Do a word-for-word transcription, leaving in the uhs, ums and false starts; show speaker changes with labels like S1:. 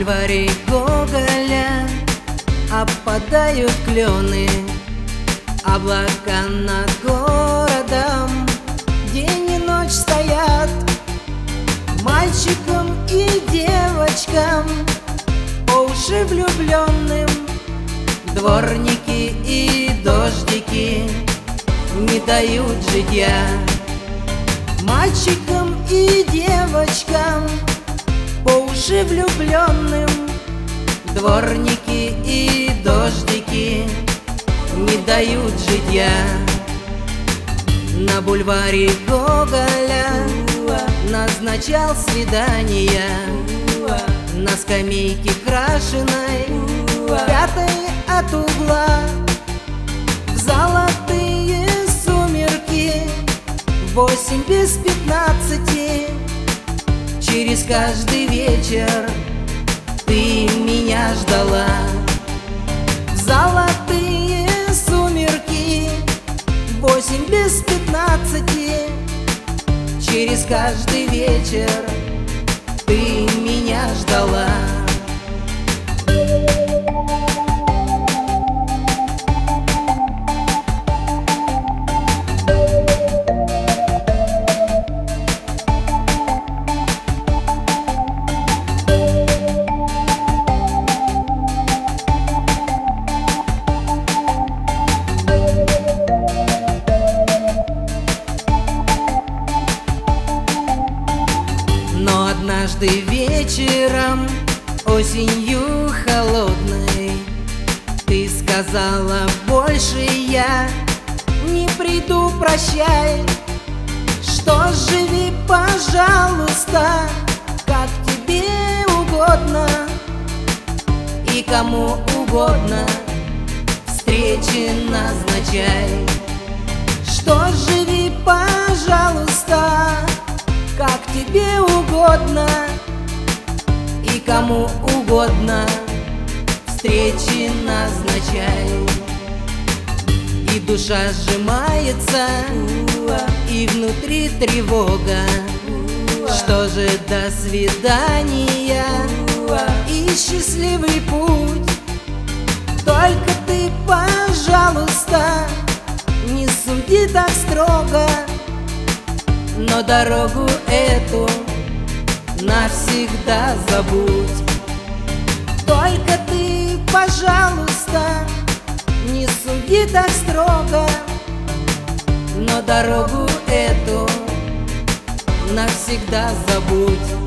S1: бульваре Гоголя опадают клены, облака над городом день и ночь стоят. Мальчикам и девочкам, по уши влюбленным, дворники и дождики не дают житья. Мальчикам и девочкам, по уши влюбленным, дворники и дождики не дают житья. На бульваре Гоголя назначал свидания на скамейке крашеной, пятой от угла. В золотые сумерки, восемь без пятнадцати, через каждый вечер ты меня ждала. В золотые сумерки, восемь без пятнадцати, через каждый вечер ты меня ждала. Но однажды вечером, осенью холодной, ты сказала: больше я не приду, прощай. Что ж, живи, пожалуйста, как тебе угодно и кому угодно встречи назначай. Что ж, живи, пожалуйста, как тебе угодно и кому угодно встречи назначай. И душа сжимается, и внутри тревога. Что же, до свидания и счастливый путь. Только ты, пожалуйста, не суди так строго, но дорогу эту навсегда забудь. Только ты, пожалуйста, не суди так строго, но дорогу эту навсегда забудь.